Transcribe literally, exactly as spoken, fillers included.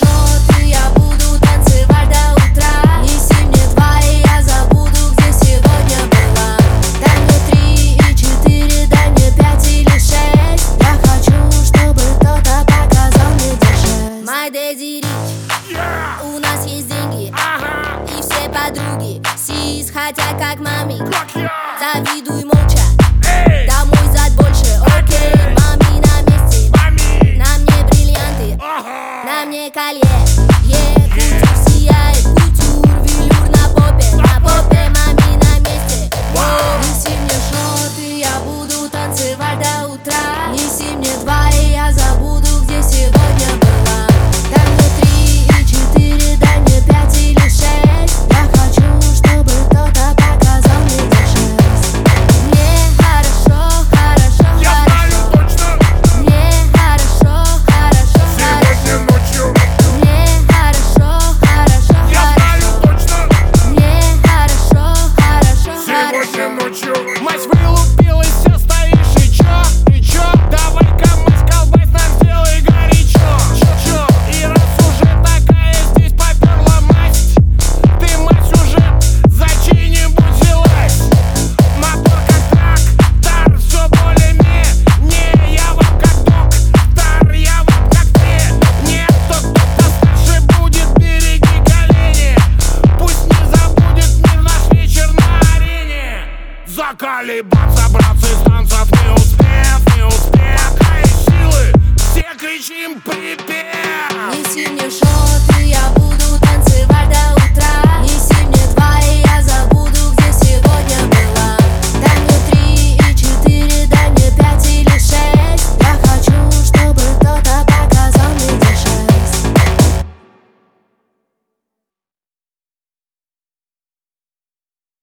счет, и я буду танцевать до утра. Неси мне два, и я забуду, где сегодня была. Дай мне три и четыре, дай мне пять или шесть. Я хочу, чтобы кто-то показал мне держать. My daddy rich, Yeah! у нас есть деньги, Ага! и все подруги сис хотят как мами. Как я! Завидуй молча, Эй! домой зад больше. Окей, мами на месте, Мами! на мне бриллианты, Ага! на мне колье.